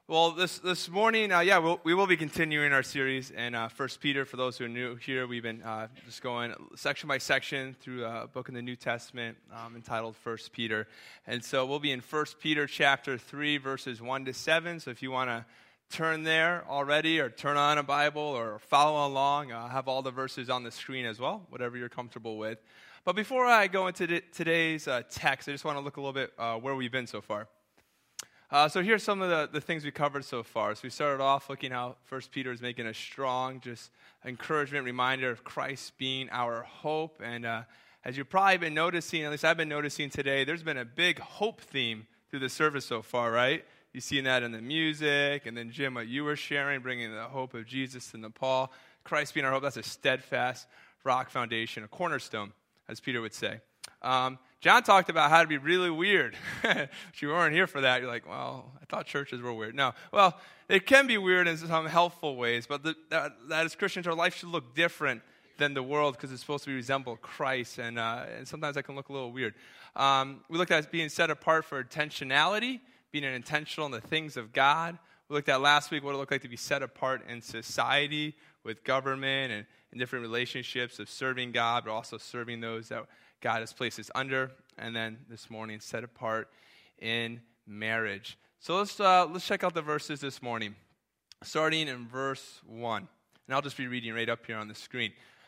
Well, this morning, we will be continuing our series in 1 Peter. For those who are new here, we've been just going section by section through a book in the New Testament entitled 1 Peter. And so we'll be in 1 Peter chapter 3, verses 1 to 7. So if you want to turn there already or turn on a Bible or follow along, I have all the verses on the screen as well, whatever you're comfortable with. But before I go into today's text, I just want to look a little bit where we've been so far. So here's some of the things we covered so far. So we started off looking how 1 Peter is making a strong, just encouragement, reminder of Christ being our hope. And as you've probably been noticing, at least I've been noticing today, there's been a big hope theme through the service so far, right? You've seen that in the music, and then Jim, what you were sharing, bringing the hope of Jesus and Paul. Christ being our hope, that's a steadfast rock foundation, a cornerstone, as Peter would say. John talked about how to be really weird. If you weren't here for that, you're like, well, I thought churches were weird. No, well, it can be weird in some helpful ways, but that as Christians, our life should look different than the world because it's supposed to resemble Christ, and sometimes that can look a little weird. We looked at being set apart for intentionality, being intentional in the things of God. We looked at last week what it looked like to be set apart in society with government and in different relationships of serving God, but also serving those that God has placed us under, and then this morning, set apart in marriage. So let's check out the verses this morning, starting in verse 1. And I'll just be reading right up here on the screen.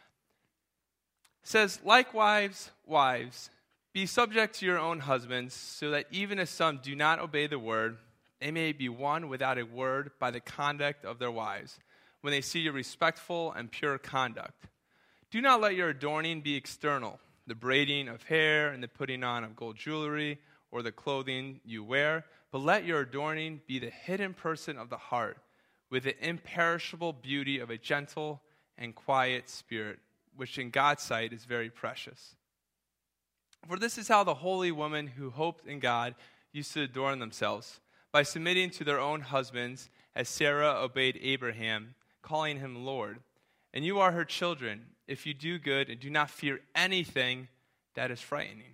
It says, "Likewise, wives, be subject to your own husbands, so that even if some do not obey the word, they may be won without a word by the conduct of their wives, when they see your respectful and pure conduct. Do not let your adorning be external, the braiding of hair and the putting on of gold jewelry or the clothing you wear, but let your adorning be the hidden person of the heart, with the imperishable beauty of a gentle and quiet spirit, which in God's sight is very precious. For this is how the holy women who hoped in God used to adorn themselves, by submitting to their own husbands, as Sarah obeyed Abraham, calling him Lord. And you are her children, if you do good and do not fear anything that is frightening.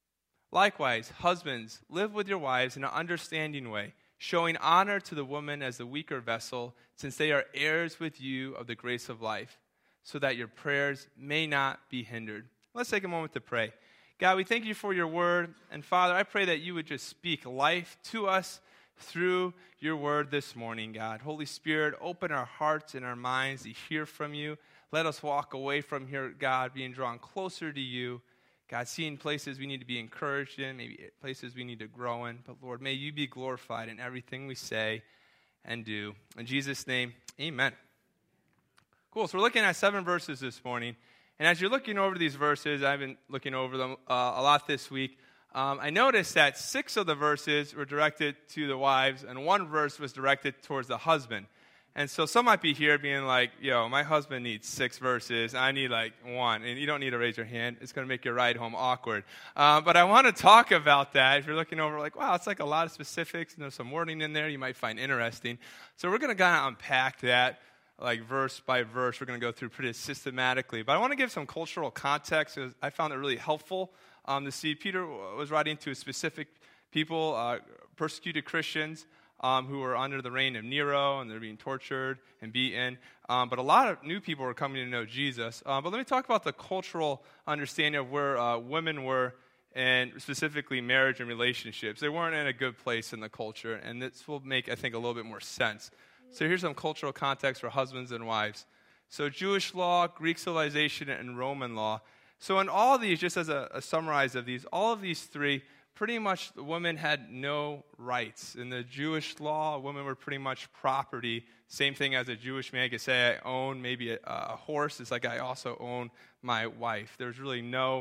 Likewise, husbands, live with your wives in an understanding way, showing honor to the woman as the weaker vessel, since they are heirs with you of the grace of life, so that your prayers may not be hindered." Let's take a moment to pray. God, we thank you for your word. And Father, I pray that you would just speak life to us through your word this morning, God. Holy Spirit, open our hearts and our minds to hear from you. Let us walk away from here, God, being drawn closer to you. God, seeing places we need to be encouraged in, maybe places we need to grow in. But Lord, may you be glorified in everything we say and do. In Jesus' name, amen. Cool, so we're looking at 7 verses this morning. And as you're looking over these verses, I've been looking over them a lot this week. I noticed that 6 of the verses were directed to the wives, and 1 verse was directed towards the husband. And so some might be here being like, my husband needs 6 verses, I need like 1. And you don't need to raise your hand. It's going to make your ride home awkward. But I want to talk about that. If you're looking over like, wow, it's like a lot of specifics, and there's some wording in there you might find interesting. So we're going to kind of unpack that like verse by verse. We're going to go through pretty systematically. But I want to give some cultural context, because I found it really helpful to see. Peter was writing to specific people, persecuted Christians, who were under the reign of Nero, and they're being tortured and beaten. But a lot of new people were coming to know Jesus. But let me talk about the cultural understanding of where women were, and specifically marriage and relationships. They weren't in a good place in the culture, and this will make, I think, a little bit more sense. So here's some cultural context for husbands and wives. So Jewish law, Greek civilization, and Roman law. So in all of these, just as a summarize of these, all of these 3, pretty much the women had no rights. In the Jewish law, women were pretty much property. Same thing as a Jewish man could say, I own maybe a horse. It's like I also own my wife. There's really no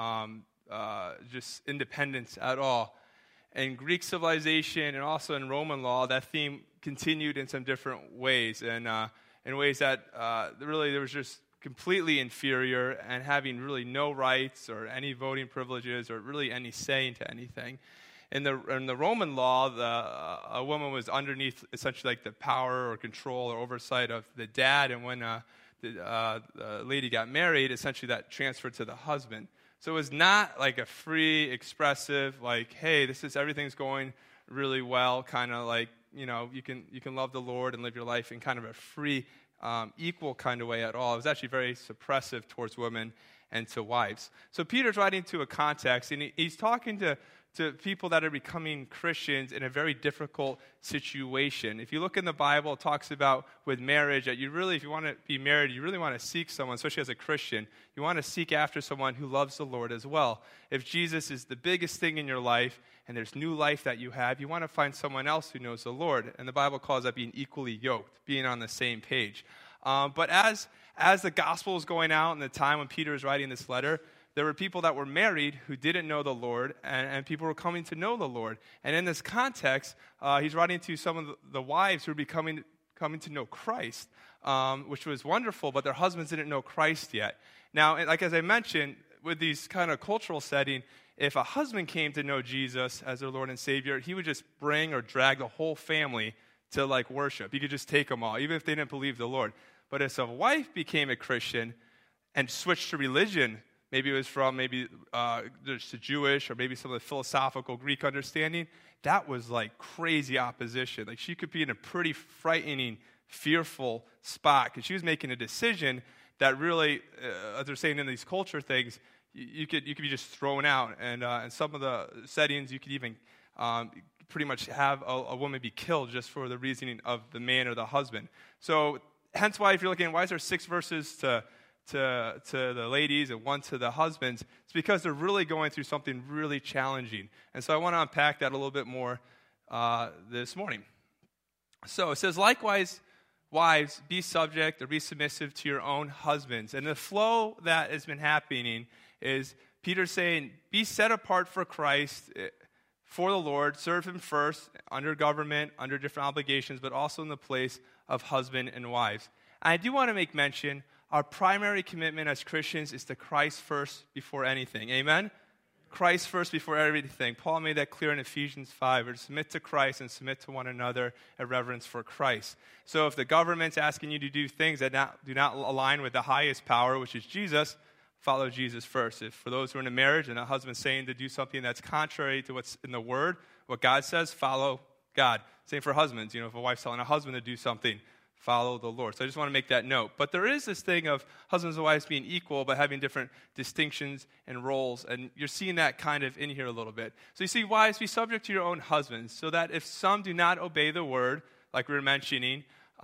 just independence at all. In Greek civilization and also in Roman law, that theme continued in some different ways, and in ways that really there was just completely inferior and having really no rights or any voting privileges or really any say into anything. In the Roman law, a woman was underneath essentially like the power or control or oversight of the dad, and when the lady got married, essentially that transferred to the husband. So it was not like a free, expressive, like, hey, everything's going really well kind of like you can love the Lord and live your life in kind of a free, equal kind of way at all. It was actually very suppressive towards women and to wives. So Peter's writing to a context, and he's talking to people that are becoming Christians in a very difficult situation. If you look in the Bible, it talks about with marriage that if you want to be married, you really want to seek someone, especially as a Christian. You want to seek after someone who loves the Lord as well. If Jesus is the biggest thing in your life and there's new life that you have, you want to find someone else who knows the Lord. And the Bible calls that being equally yoked, being on the same page. But as the gospel was going out in the time when Peter was writing this letter, there were people that were married who didn't know the Lord, and people were coming to know the Lord. And in this context, he's writing to some of the wives who were coming to know Christ, which was wonderful, but their husbands didn't know Christ yet. Now, as I mentioned, with these kind of cultural setting, if a husband came to know Jesus as their Lord and Savior, he would just bring or drag the whole family to worship. He could just take them all, even if they didn't believe the Lord. But if a wife became a Christian and switched to religion, maybe it was from just the Jewish or maybe some of the philosophical Greek understanding, that was crazy opposition. She could be in a pretty frightening, fearful spot because she was making a decision that really, as they're saying in these culture things, you could be just thrown out. And in some of the settings, you could even pretty much have a woman be killed just for the reasoning of the man or the husband. So hence why if you're looking, why is there 6 verses to the ladies and 1 to the husbands? It's because they're really going through something really challenging. And so I want to unpack that a little bit more this morning. So it says, likewise, wives, be subject or be submissive to your own husbands. And the flow that has been happening is Peter's saying, be set apart for Christ, for the Lord, serve him first under government, under different obligations, but also in the place of husband and wives. And I do want to make mention, our primary commitment as Christians is to Christ first before anything. Amen? Christ first before everything. Paul made that clear in Ephesians 5. We're to submit to Christ and submit to one another in reverence for Christ. So if the government's asking you to do things that do not align with the highest power, which is Jesus, follow Jesus first. If for those who are in a marriage and a husband's saying to do something that's contrary to what's in the Word, what God says, follow God. Same for husbands. If a wife's telling a husband to do something, follow the Lord. So I just want to make that note. But there is this thing of husbands and wives being equal, but having different distinctions and roles. And you're seeing that kind of in here a little bit. So you see, wives, be subject to your own husbands, so that if some do not obey the word, like we were mentioning,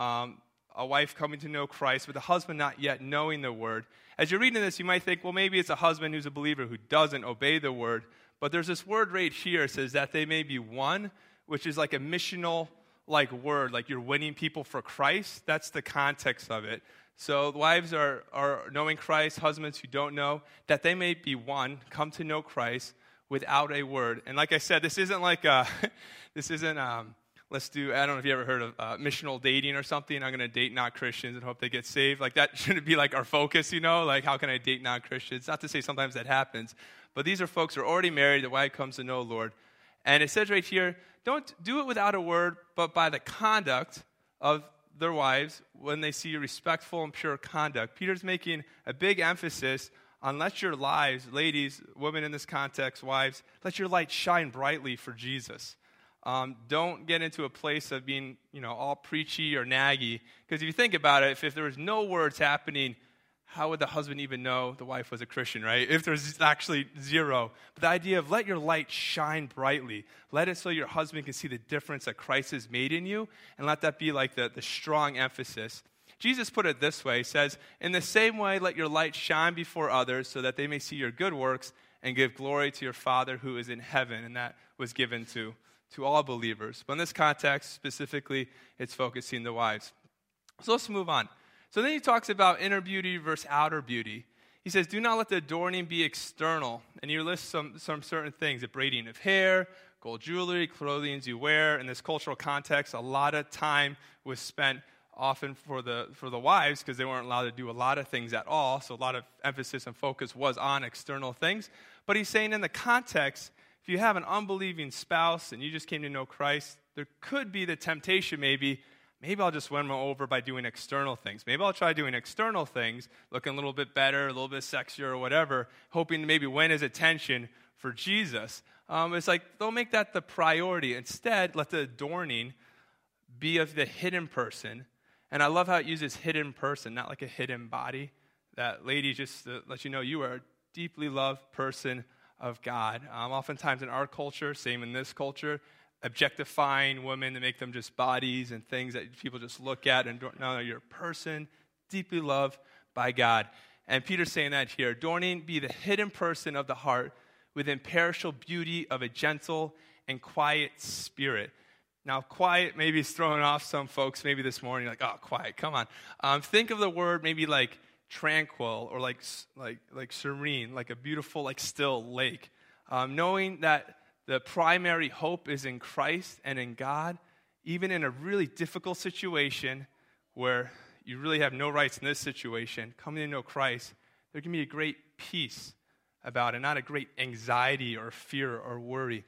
a wife coming to know Christ, but the husband not yet knowing the word. As you're reading this, you might think, well, maybe it's a husband who's a believer who doesn't obey the word. But there's this word right here. It says that they may be one, which is like a missional word, like you're winning people for Christ. That's the context of it. So wives are knowing Christ, husbands who don't know, that they may be one, come to know Christ without a word. And like I said, this isn't let's do, I don't know if you ever heard of missional dating or something. I'm going to date non-Christians and hope they get saved. That shouldn't be our focus, how can I date non-Christians? Not to say sometimes that happens, but these are folks who are already married, the wife comes to know the Lord. And it says right here, don't do it without a word, but by the conduct of their wives when they see respectful and pure conduct. Peter's making a big emphasis on let your lives, ladies, women in this context, wives, let your light shine brightly for Jesus. Don't get into a place of being, all preachy or naggy. Because if you think about it, if there was no words happening, how would the husband even know the wife was a Christian, right? If there's actually zero. But the idea of let your light shine brightly. Let it so your husband can see the difference that Christ has made in you, and let that be the strong emphasis. Jesus put it this way. He says, in the same way, let your light shine before others so that they may see your good works and give glory to your Father who is in heaven. And that was given to all believers. But in this context, specifically, it's focusing the wives. So let's move on. So then he talks about inner beauty versus outer beauty. He says, do not let the adorning be external. And he lists some certain things, the braiding of hair, gold jewelry, clothing you wear. In this cultural context, a lot of time was spent often for the wives because they weren't allowed to do a lot of things at all. So a lot of emphasis and focus was on external things. But he's saying in the context, if you have an unbelieving spouse and you just came to know Christ, there could be the temptation maybe I'll just win them over by doing external things. Maybe I'll try doing external things, looking a little bit better, a little bit sexier or whatever, hoping to maybe win his attention for Jesus. It's don't make that the priority. Instead, let the adorning be of the hidden person. And I love how it uses hidden person, not like a hidden body. That lady, just to let you know, you are a deeply loved person of God. Oftentimes in our culture, same in this culture, objectifying women to make them just bodies and things that people just look at and don't know. You're a person deeply loved by God. And Peter's saying that here. Adorning, be the hidden person of the heart with imperishable beauty of a gentle and quiet spirit. Now, quiet maybe is throwing off some folks maybe this morning, like, oh, quiet, come on. Think of the word maybe like tranquil or like serene, like a beautiful, like still lake. Knowing that the primary hope is in Christ and in God, even in a really difficult situation where you really have no rights in this situation, coming to know Christ, there can be a great peace about it, not a great anxiety or fear or worry,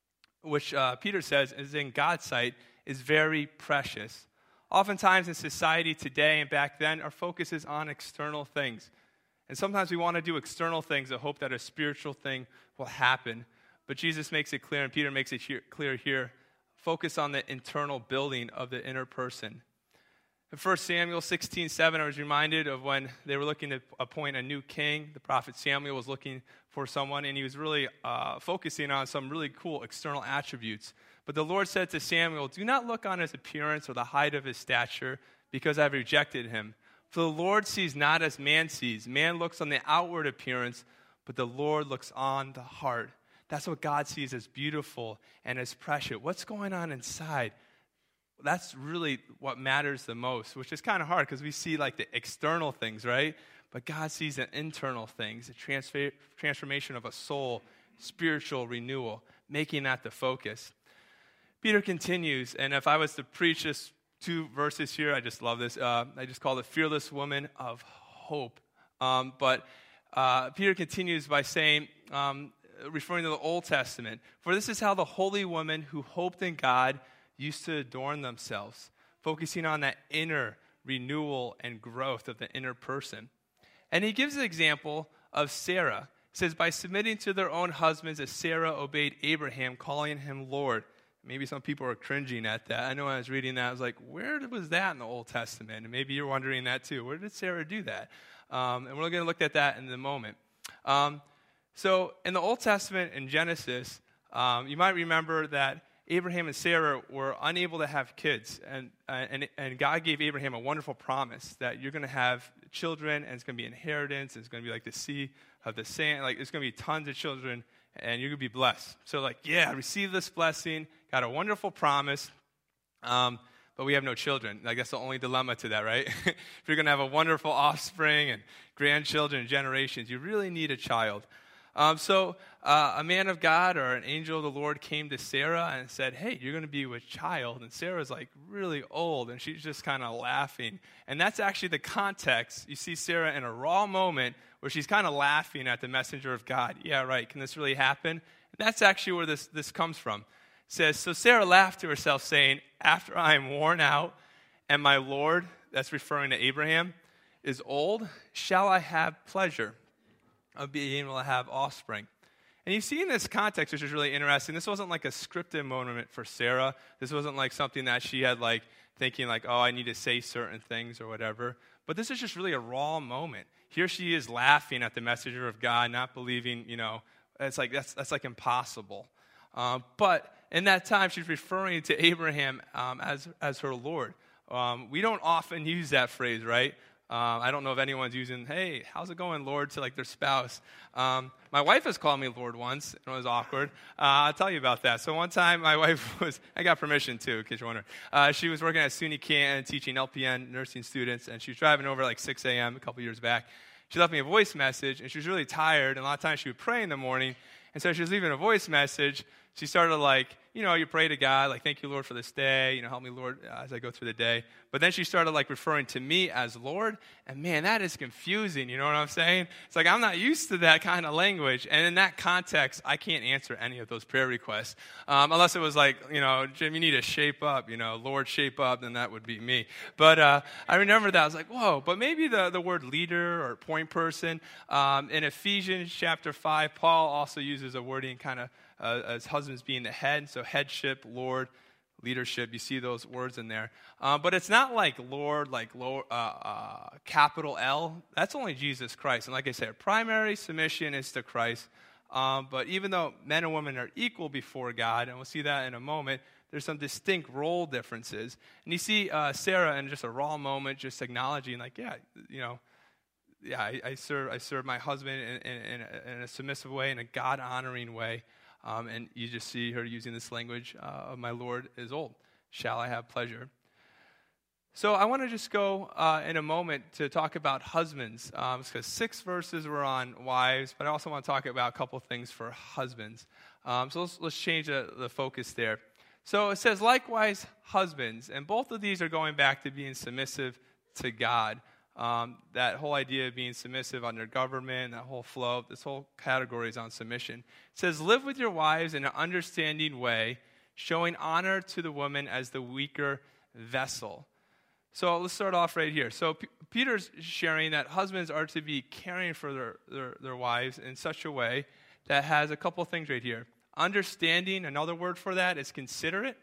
which Peter says is in God's sight is very precious. Oftentimes in society today and back then, our focus is on external things. And sometimes we want to do external things to hope that a spiritual thing will happen. But Jesus makes it clear, and Peter makes it clear here, focus on the internal building of the inner person. In 1 Samuel 16:7, I was reminded of when they were looking to appoint a new king. The prophet Samuel was looking for someone, and he was really focusing on some really cool external attributes. But the Lord said to Samuel, do not look on his appearance or the height of his stature, because I've rejected him. For the Lord sees not as man sees. Man looks on the outward appearance, but the Lord looks on the heart. That's what God sees as beautiful and as precious. What's going on inside? That's really what matters the most, which is kind of hard because we see like the external things, right? But God sees the internal things, the transformation of a soul, spiritual renewal, making that the focus. Peter continues, and if I was to preach this 2 verses here, I just love this. I just call it fearless woman of hope. But Peter continues by saying, referring to the Old Testament, for this is how the holy women who hoped in God used to adorn themselves, focusing on that inner renewal and growth of the inner person. And he gives an example of Sarah. He says, by submitting to their own husbands as Sarah obeyed Abraham, calling him Lord. Maybe some people are cringing at that. I know when I was reading that, I was like, where was that in the Old Testament? And maybe you're wondering that too. Where did Sarah do that? And we're going to look at that in a moment. So in the Old Testament, in Genesis, you might remember that Abraham and Sarah were unable to have kids. And God gave Abraham a wonderful promise that you're going to have children, and it's going to be inheritance, and it's going to be like the sea of the sand. Like, there's going to be tons of children, and you're going to be blessed. So, like, yeah, receive this blessing, got a wonderful promise, but we have no children. Like, that's the only dilemma to that, right? If you're going to have a wonderful offspring and grandchildren and generations, you really need a child. So a man of God or an angel of the Lord came to Sarah and said, hey, you're going to be with child. And Sarah's like really old, and she's just kind of laughing. And that's actually the context. You see Sarah in a raw moment where she's kind of laughing at the messenger of God. Yeah, right. Can this really happen? And that's actually where this comes from. It says, so Sarah laughed to herself, saying, after I am worn out and my Lord, that's referring to Abraham, is old, shall I have pleasure of being able to have offspring? And you see in this context, which is really interesting, this wasn't like a scripted moment for Sarah. This wasn't like something that she had like thinking like, oh, I need to say certain things or whatever. But this is just really a raw moment. Here she is laughing at the messenger of God, not believing, it's like that's like impossible. But in that time, she's referring to Abraham as her Lord. We don't often use that phrase, right? I don't know if anyone's using, hey, how's it going, Lord, to like their spouse. My wife has called me Lord once, and it was awkward. I'll tell you about that. So one time my wife I got permission too, in case you're wondering. She was working at SUNY Canton teaching LPN nursing students, and she was driving over like 6 a.m. a couple years back. She left me a voice message, and she was really tired, and a lot of times she would pray in the morning, and so she was leaving a voice message. She started like, you pray to God, like, thank you, Lord, for this day. Help me, Lord, as I go through the day. But then she started like referring to me as Lord. And man, that is confusing. You know what I'm saying? It's like, I'm not used to that kind of language. And in that context, I can't answer any of those prayer requests. Unless it was like, Jim, you need to shape up, Lord, shape up, then that would be me. But I remember that. I was like, whoa, but maybe the word leader or point person. In Ephesians chapter 5, Paul also uses a wording kind of as husbands being the head, so headship, Lord, leadership. You see those words in there. But it's not like Lord, capital L. That's only Jesus Christ. And like I said, primary submission is to Christ. But even though men and women are equal before God, and we'll see that in a moment, there's some distinct role differences. And you see Sarah in just a raw moment just acknowledging, like, I serve my husband in a submissive way, in a God-honoring way. And you just see her using this language of my Lord is old. Shall I have pleasure? So I want to just go in a moment to talk about husbands, because 6 verses were on wives, but I also want to talk about a couple things for husbands. So let's change the focus there. So it says, likewise, husbands, and both of these are going back to being submissive to God. That whole idea of being submissive under government, that whole flow, this whole category is on submission. It says, live with your wives in an understanding way, showing honor to the woman as the weaker vessel. So let's start off right here. So Peter's sharing that husbands are to be caring for their wives in such a way that has a couple things right here. Understanding, another word for that is considerate.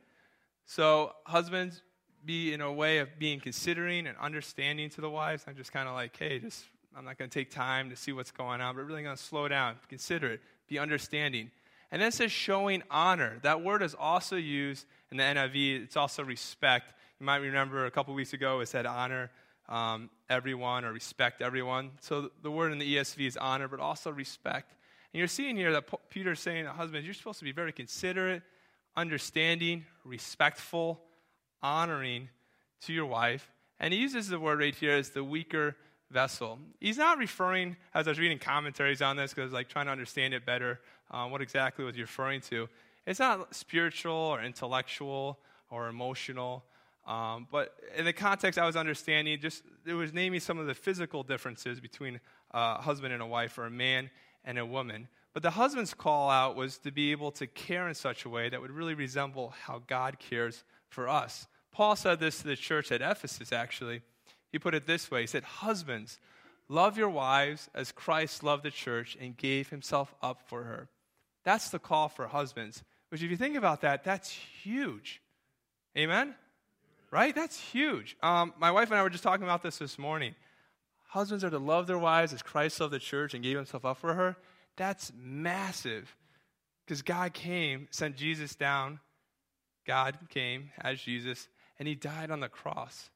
So husbands, be in a way of being considering and understanding to the wives. I'm just kind of like, hey, I'm not going to take time to see what's going on, but really going to slow down, consider it, be understanding. And then it says showing honor. That word is also used in the NIV. It's also respect. You might remember a couple weeks ago it said honor everyone or respect everyone. So the word in the ESV is honor, but also respect. And you're seeing here that Peter's saying to husbands, you're supposed to be very considerate, understanding, respectful, honoring to your wife. And he uses the word right here as the weaker vessel. He's not referring, as I was reading commentaries on this, because trying to understand it better, what exactly was he referring to. It's not spiritual or intellectual or emotional, but in the context I was understanding, it was naming some of the physical differences between a husband and a wife, or a man and a woman. But the husband's call out was to be able to care in such a way that would really resemble how God cares for us. Paul said this to the church at Ephesus, actually. He put it this way. He said, husbands, love your wives as Christ loved the church and gave himself up for her. That's the call for husbands. Which, if you think about that, that's huge. Amen? Right? That's huge. My wife and I were just talking about this morning. Husbands are to love their wives as Christ loved the church and gave himself up for her. That's massive. Because God came, sent Jesus down. God came as Jesus, and he died on the cross.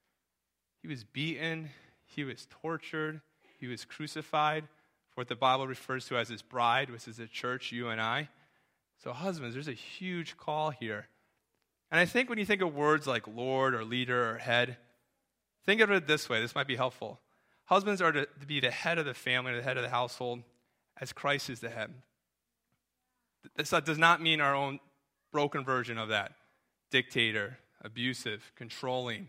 He was beaten. He was tortured. He was crucified for what the Bible refers to as his bride, which is the church, you and I. So husbands, there's a huge call here. And I think when you think of words like Lord or leader or head, think of it this way. This might be helpful. Husbands are to be the head of the family, or the head of the household, as Christ is the head. This does not mean our own broken version of that. Dictator, abusive, controlling.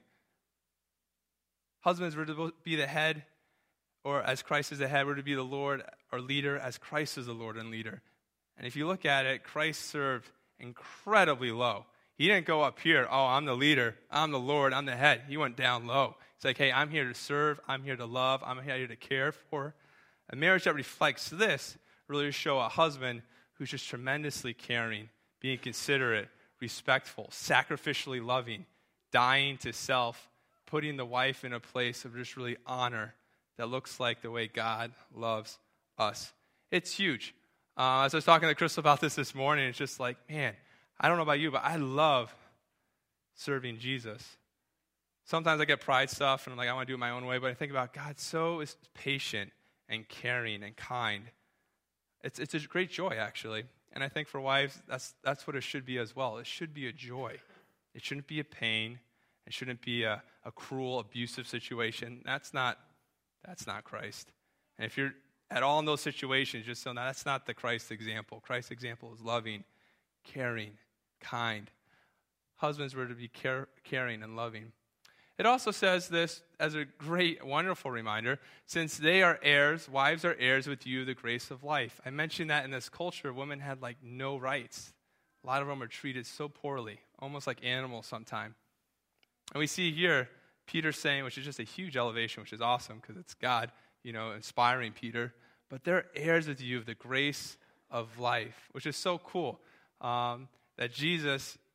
Husbands were to be the head, or as Christ is the head, we're to be the Lord or leader as Christ is the Lord and leader. And if you look at it, Christ served incredibly low. He didn't go up here, oh, I'm the leader, I'm the Lord, I'm the head. He went down low. It's like, hey, I'm here to serve, I'm here to love, I'm here to care for. A marriage that reflects this really show a husband who's just tremendously caring, being considerate, respectful, sacrificially loving, dying to self, putting the wife in a place of just really honor that looks like the way God loves us. It's huge. As I was talking to Crystal about this morning, it's just like, man, I don't know about you, but I love serving Jesus. Sometimes I get pride stuff, and I'm like, I want to do it my own way, but I think about God so is patient and caring and kind. It's a great joy, actually. And I think for wives, that's what it should be as well. It should be a joy. It shouldn't be a pain. It shouldn't be a cruel, abusive situation. That's not Christ. And if you're at all in those situations, just so that's not the Christ example. Christ's example is loving, caring, kind. Husbands were to be caring and loving. It also says this as a great, wonderful reminder. Since they are heirs, wives are heirs with you the grace of life. I mentioned that in this culture, women had no rights. A lot of them are treated so poorly, almost like animals sometimes. And we see here Peter saying, which is just a huge elevation, which is awesome because it's God, inspiring Peter. But they're heirs with you of the grace of life, which is so cool. That Jesus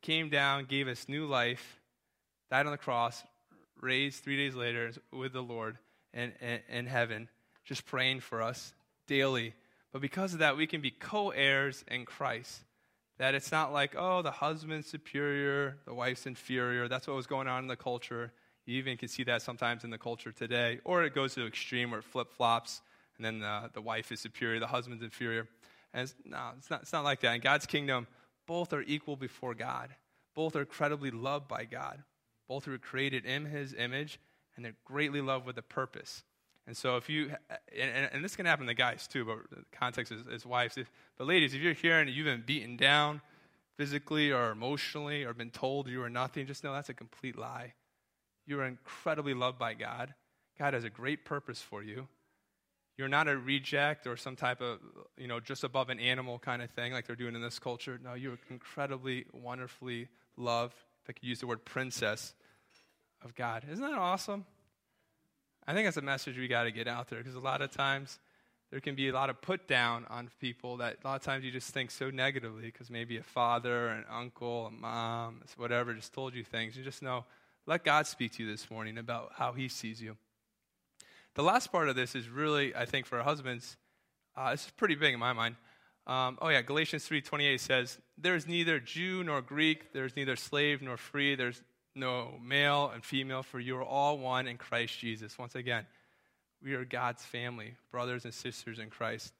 came down, gave us new life, died on the cross, raised 3 days later with the Lord in heaven, just praying for us daily. But because of that, we can be co-heirs in Christ. That it's not like, oh, the husband's superior, the wife's inferior. That's what was going on in the culture. You even can see that sometimes in the culture today. Or it goes to the extreme where it flip-flops, and then the wife is superior, the husband's inferior. And it's not like that. In God's kingdom, both are equal before God. Both are incredibly loved by God. Both were created in his image, and they're greatly loved with a purpose. And so if you, and this can happen to guys too, but the context is wives. But ladies, if you're here and you've been beaten down physically or emotionally or been told you are nothing, just know that's a complete lie. You are incredibly loved by God. God has a great purpose for you. You're not a reject or some type of, just above an animal kind of thing like they're doing in this culture. No, you're incredibly, wonderfully loved. If I could use the word princess of God. Isn't that awesome? I think that's a message we got to get out there because a lot of times there can be a lot of put down on people that a lot of times you just think so negatively because maybe a father, an uncle, a mom, whatever just told you things. You just know, let God speak to you this morning about how he sees you. The last part of this is really, I think, for our husbands, this is pretty big in my mind. Galatians 3:28 says, there's neither Jew nor Greek, there's neither slave nor free, there's no male and female, for you are all one in Christ Jesus. Once again, we are God's family, brothers and sisters in Christ.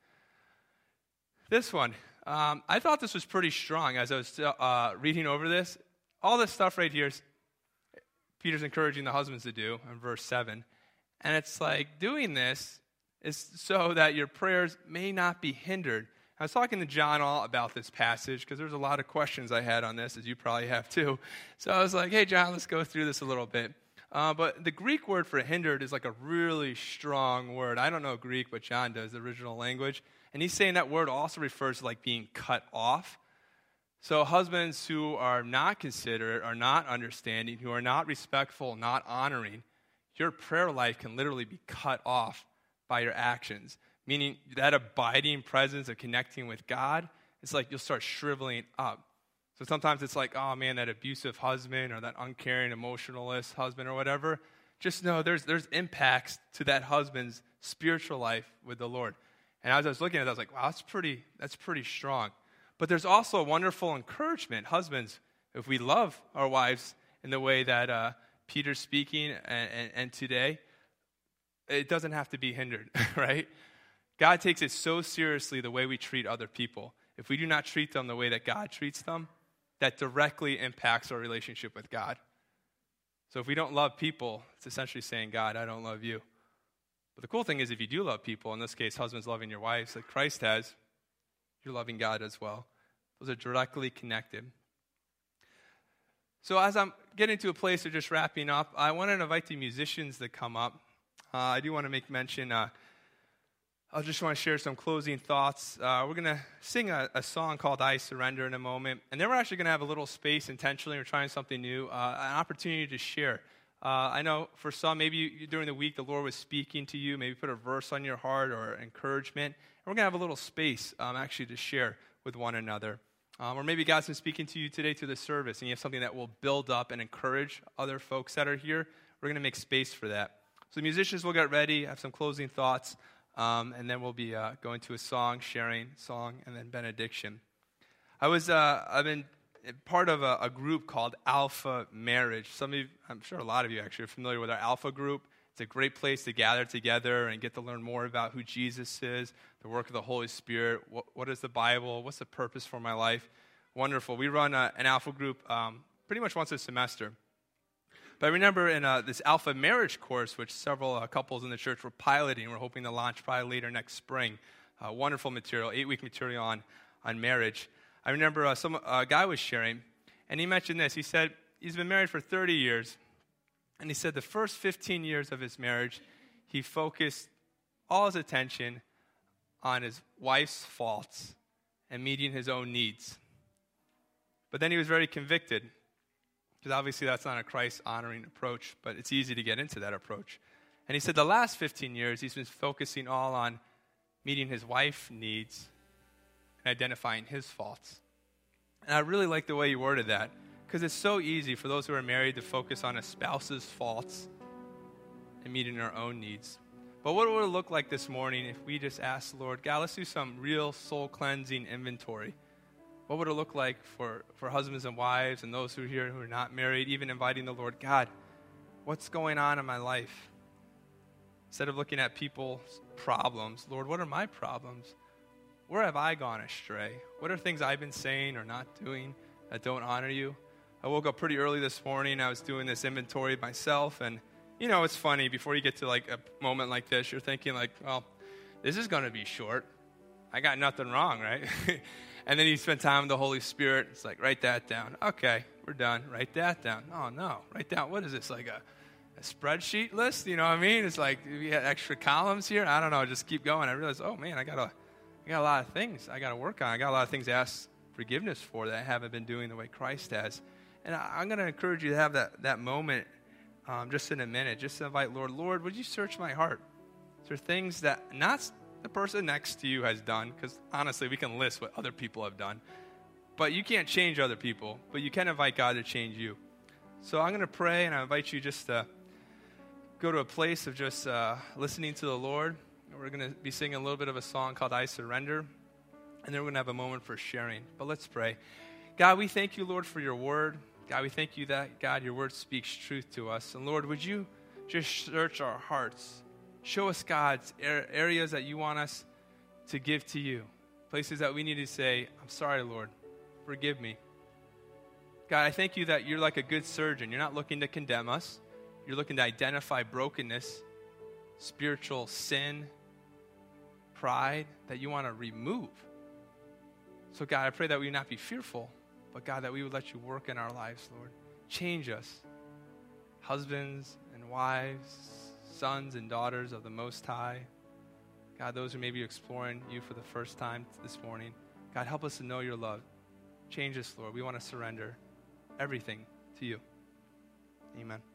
This one, I thought this was pretty strong as I was reading over this. All this stuff right here, Peter's encouraging the husbands to do in verse 7. And it's like doing this is so that your prayers may not be hindered. I was talking to John all about this passage because there's a lot of questions I had on this, as you probably have too. So I was like, hey, John, let's go through this a little bit. But the Greek word for hindered is like a really strong word. I don't know Greek, but John does, the original language. And he's saying that word also refers to like being cut off. So husbands who are not considerate, are not understanding, who are not respectful, not honoring, your prayer life can literally be cut off by your actions. Meaning that abiding presence of connecting with God, it's like you'll start shriveling up. So sometimes it's like, oh man, that abusive husband or that uncaring, emotionalist husband or whatever. Just know there's impacts to that husband's spiritual life with the Lord. And as I was looking at it, I was like, wow, that's pretty strong. But there's also a wonderful encouragement. Husbands, if we love our wives in the way that Peter's speaking and today, it doesn't have to be hindered, right? God takes it so seriously the way we treat other people. If we do not treat them the way that God treats them, that directly impacts our relationship with God. So if we don't love people, it's essentially saying, God, I don't love you. But the cool thing is if you do love people, in this case, husbands loving your wives like Christ has, you're loving God as well. Those are directly connected. So as I'm getting to a place of just wrapping up, I want to invite the musicians that come up. I do want to make mention, I just want to share some closing thoughts. We're going to sing a song called I Surrender in a moment. And then we're actually going to have a little space intentionally. We're trying something new, an opportunity to share. I know for some, maybe during the week the Lord was speaking to you, maybe put a verse on your heart or encouragement. And we're going to have a little space actually to share with one another. Or maybe God's been speaking to you today through the service and you have something that will build up and encourage other folks that are here. We're going to make space for that. So the musicians will get ready, have some closing thoughts, and then we'll be going to a song, sharing song, and then benediction. I've been part of a group called Alpha Marriage. Some of you, I'm sure a lot of you actually are familiar with our Alpha group. It's a great place to gather together and get to learn more about who Jesus is, the work of the Holy Spirit, what is the Bible, what's the purpose for my life. Wonderful. We run an Alpha group pretty much once a semester. But I remember in this Alpha Marriage course, which several couples in the church were piloting, we're hoping to launch probably later next spring. Wonderful material, 8-week material on marriage. I remember a guy was sharing, and he mentioned this. He said he's been married for 30 years, and he said the first 15 years of his marriage, he focused all his attention on his wife's faults and meeting his own needs. But then he was very convicted, because obviously that's not a Christ-honoring approach, but it's easy to get into that approach. And he said the last 15 years, he's been focusing all on meeting his wife's needs and identifying his faults. And I really like the way you worded that. Because it's so easy for those who are married to focus on a spouse's faults and meeting our own needs. But what would it look like this morning if we just asked the Lord, God, let's do some real soul-cleansing inventory. What would it look like for husbands and wives and those who are here who are not married, even inviting the Lord, God, what's going on in my life? Instead of looking at people's problems, Lord, what are my problems? Where have I gone astray? What are things I've been saying or not doing that don't honor you? I woke up pretty early this morning. I was doing this inventory myself, and you know, it's funny, before you get to like a moment like this, you're thinking like, well, this is going to be short. I got nothing wrong, right? And then you spend time with the Holy Spirit. It's like, write that down. Okay, we're done. Write that down. Oh, no. Write down. What is this, like a spreadsheet list? You know what I mean? It's like, we had extra columns here. I don't know. Just keep going. I realized, oh, man, I got a lot of things I got to work on. I got a lot of things to ask forgiveness for that I haven't been doing the way Christ has. And I'm going to encourage you to have that moment just in a minute. Just to invite, Lord, would you search my heart? Is there things that not the person next to you has done? Because honestly, we can list what other people have done. But you can't change other people. But you can invite God to change you. So I'm going to pray, and I invite you just to go to a place of just listening to the Lord. We're going to be singing a little bit of a song called I Surrender. And then we're going to have a moment for sharing. But let's pray. God, we thank you, Lord, for your word. God, we thank you that, God, your word speaks truth to us. And Lord, would you just search our hearts? Show us, God's areas that you want us to give to you. Places that we need to say, I'm sorry, Lord, forgive me. God, I thank you that you're like a good surgeon. You're not looking to condemn us. You're looking to identify brokenness, spiritual sin, pride that you want to remove. So, God, I pray that we would not be fearful, but, God, that we would let you work in our lives, Lord. Change us, husbands and wives, sons and daughters of the Most High. God, those who may be exploring you for the first time this morning, God, help us to know your love. Change us, Lord. We want to surrender everything to you. Amen.